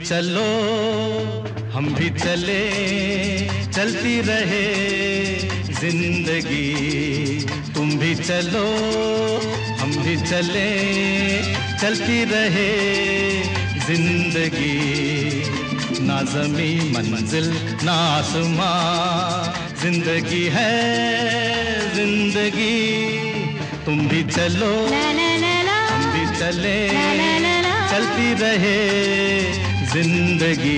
चलो हम भी चले, चलती रहे जिंदगी। तुम भी चलो हम भी चले, चलती रहे जिंदगी। ना ज़मीं मंजिल ना आसमां, जिंदगी है जिंदगी। तुम भी चलो हम भी चले, चलती रहे जिंदगी।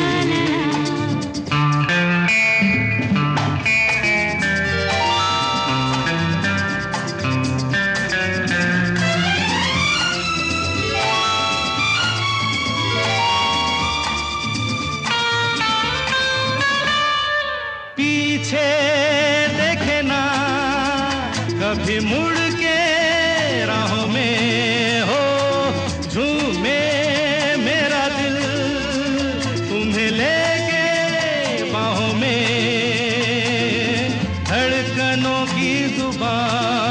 पीछे देखे ना कभी मुड़ के राहों में, हो झूमे मेरा दिल तुम्हें लेके बाहों में। धड़कनों की जुबान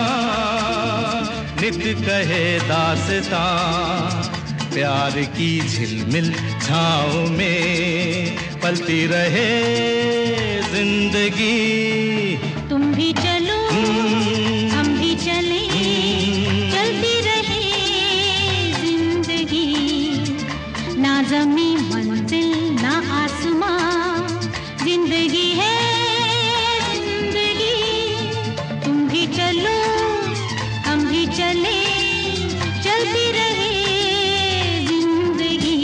नित कहे दास्तां, प्यार की झिलमिल छाँव में पलती रहे जिंदगी। तुम भी चलो हम भी चले, चलती रहे जिंदगी। ना ज़मीं मंजिल ना आसमां, जिंदगी है जिंदगी। तुम भी चलो हम भी चले, चलती रहे जिंदगी।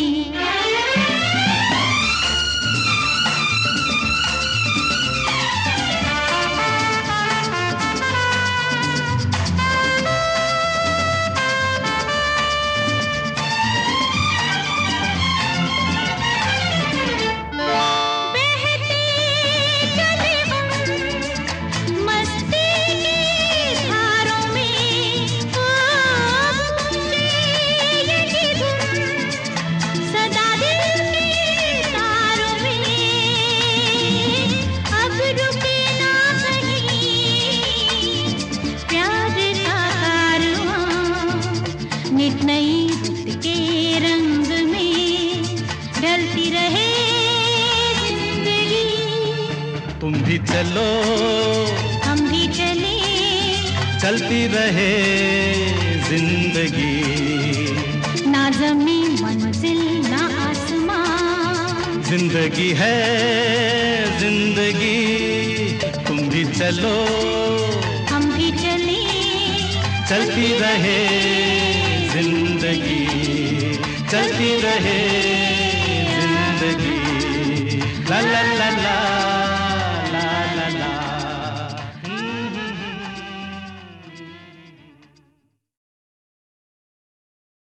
नित नई रुत के रंग में ढलती रहे जिंदगी। तुम भी चलो हम भी चले, चलती रहे जिंदगी। ना ज़मीं मंजिल ना आसमां, जिंदगी है जिंदगी। तुम भी चलो हम भी चले, चलती रहे जिंदगी, चलती रहे जिंदगी। ला ला ला ला।